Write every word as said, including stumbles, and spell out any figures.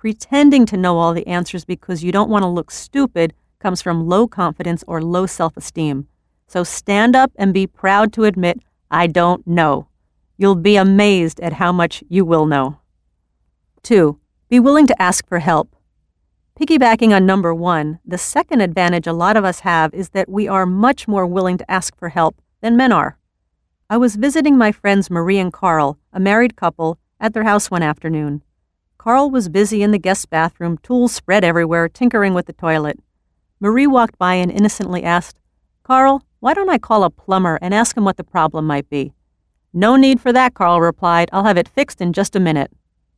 Pretending to know all the answers because you don't want to look stupid comes from low confidence or low self-esteem. So stand up and be proud to admit, I don't know. You'll be amazed at how much you will know. Two, be willing to ask for help. Piggybacking on number one, the second advantage a lot of us have is that we are much more willing to ask for help than men are. I was visiting my friends Marie and Carl, a married couple, at their house one afternoon. Carl was busy in the guest bathroom, tools spread everywhere, tinkering with the toilet. Marie walked by and innocently asked, "Carl, why don't I call a plumber and ask him what the problem might be?" "No need for that," Carl replied. "I'll have it fixed in just a minute."